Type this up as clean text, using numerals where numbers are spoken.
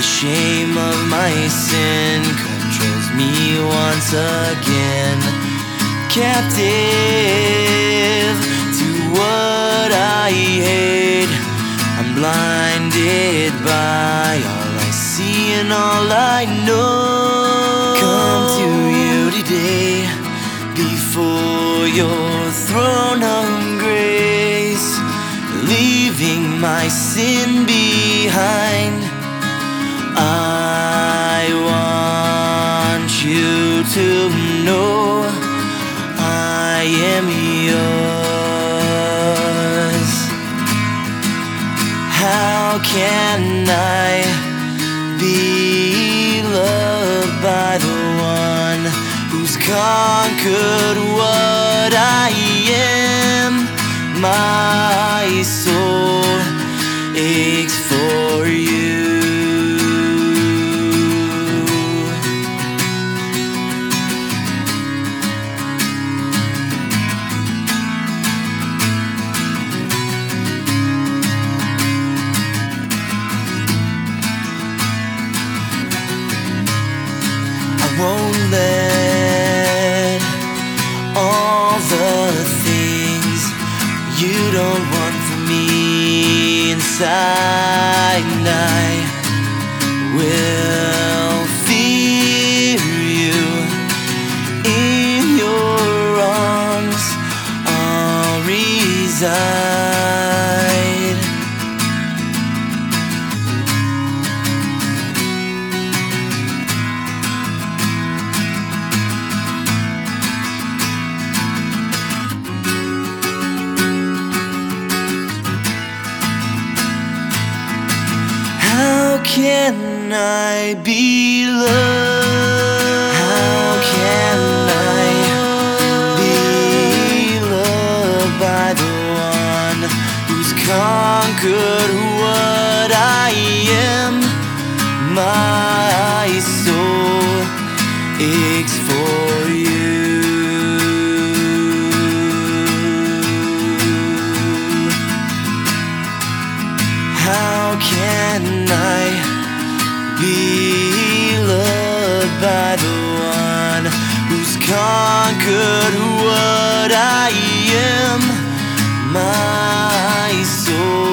shame of my sin controls me once again, captive to what I hate. I'm blinded by all I see and all I know. Come to you today before your throne of grace, leaving my sin behind. I want you to know I am yours. How can I be loved by the one who's conquered what I am? My soul aches for you. I won't let all the things you don't want from me inside. I will fear you. In your arms I'll reside. How can I be loved? How can I be loved by the one who's conquered what I am? My soul aches for you. How can I be loved by the one who's conquered what I am? My soul